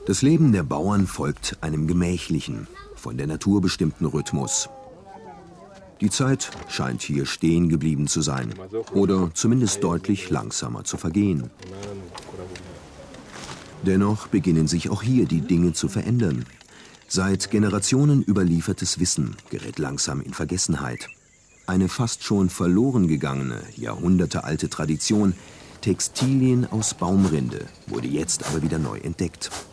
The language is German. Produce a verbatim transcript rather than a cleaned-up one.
Das Leben der Bauern folgt einem gemächlichen, von der Natur bestimmten Rhythmus. Die Zeit scheint hier stehen geblieben zu sein oder zumindest deutlich langsamer zu vergehen. Dennoch beginnen sich auch hier die Dinge zu verändern. Seit Generationen überliefertes Wissen gerät langsam in Vergessenheit. Eine fast schon verloren gegangene, jahrhundertealte Tradition, Textilien aus Baumrinde, wurde jetzt aber wieder neu entdeckt.